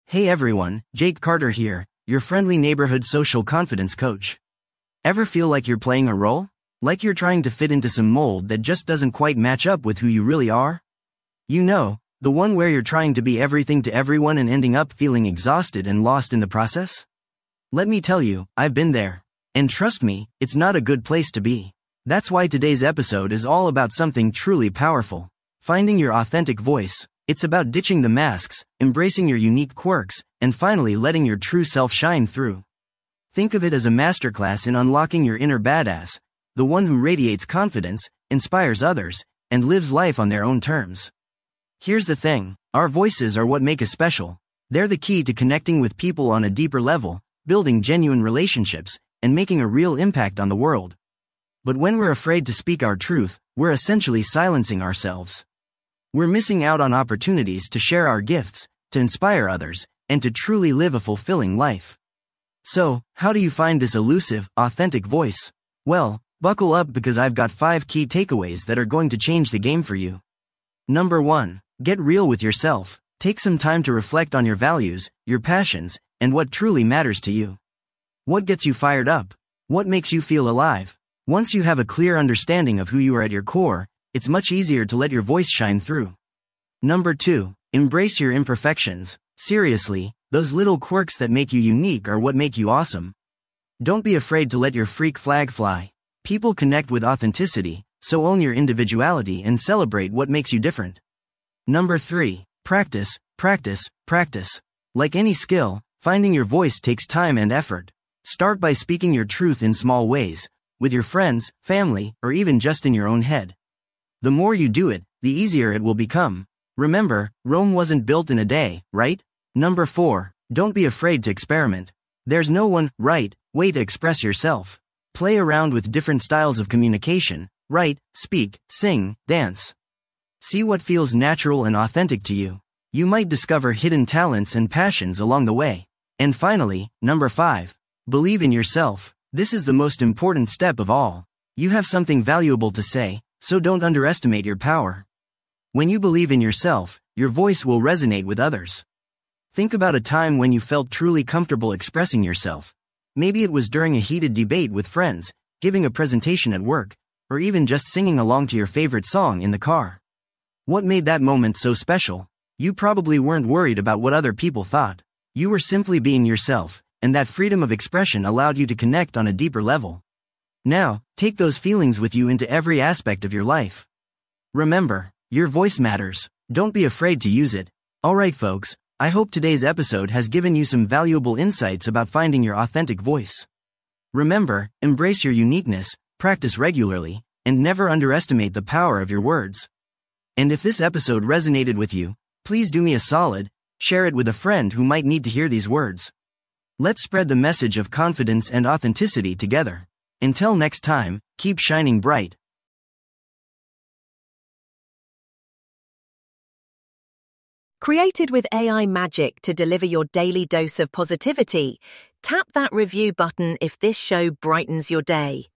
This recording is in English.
Hey everyone, Jake Carter here, your friendly neighborhood social confidence coach. Ever feel like you're playing a role? Like you're trying to fit into some mold that just doesn't quite match up with who you really are? You know, the one where you're trying to be everything to everyone and ending up feeling exhausted and lost in the process? Let me tell you, I've been there. And trust me, it's not a good place to be. That's why today's episode is all about something truly powerful. Finding your authentic voice. It's about ditching the masks, embracing your unique quirks, and finally letting your true self shine through. Think of it as a masterclass in unlocking your inner badass, the one who radiates confidence, inspires others, and lives life on their own terms. Here's the thing, our voices are what make us special. They're the key to connecting with people on a deeper level, building genuine relationships, and making a real impact on the world. But when we're afraid to speak our truth, we're essentially silencing ourselves. We're missing out on opportunities to share our gifts, to inspire others, and to truly live a fulfilling life. So, how do you find this elusive, authentic voice? Well, buckle up because I've got 5 key takeaways that are going to change the game for you. Number 1. Get real with yourself. Take some time to reflect on your values, your passions, and what truly matters to you. What gets you fired up? What makes you feel alive? Once you have a clear understanding of who you are at your core, it's much easier to let your voice shine through. Number 2. Embrace your imperfections. Seriously, those little quirks that make you unique are what make you awesome. Don't be afraid to let your freak flag fly. People connect with authenticity, so own your individuality and celebrate what makes you different. Number 3. Practice, practice, practice. Like any skill, finding your voice takes time and effort. Start by speaking your truth in small ways, with your friends, family, or even just in your own head. The more you do it, the easier it will become. Remember, Rome wasn't built in a day, right? Number 4. Don't be afraid to experiment. There's no one right way to express yourself. Play around with different styles of communication, write, speak, sing, dance. See what feels natural and authentic to you. You might discover hidden talents and passions along the way. And finally, number 5. Believe in yourself. This is the most important step of all. You have something valuable to say, so don't underestimate your power. When you believe in yourself, your voice will resonate with others. Think about a time when you felt truly comfortable expressing yourself. Maybe it was during a heated debate with friends, giving a presentation at work, or even just singing along to your favorite song in the car. What made that moment so special? You probably weren't worried about what other people thought. You were simply being yourself, and that freedom of expression allowed you to connect on a deeper level. Now, take those feelings with you into every aspect of your life. Remember, your voice matters. Don't be afraid to use it. Alright folks, I hope today's episode has given you some valuable insights about finding your authentic voice. Remember, embrace your uniqueness, practice regularly, and never underestimate the power of your words. And if this episode resonated with you, please do me a solid, share it with a friend who might need to hear these words. Let's spread the message of confidence and authenticity together. Until next time, keep shining bright. Created with AI magic to deliver your daily dose of positivity, tap that review button if this show brightens your day.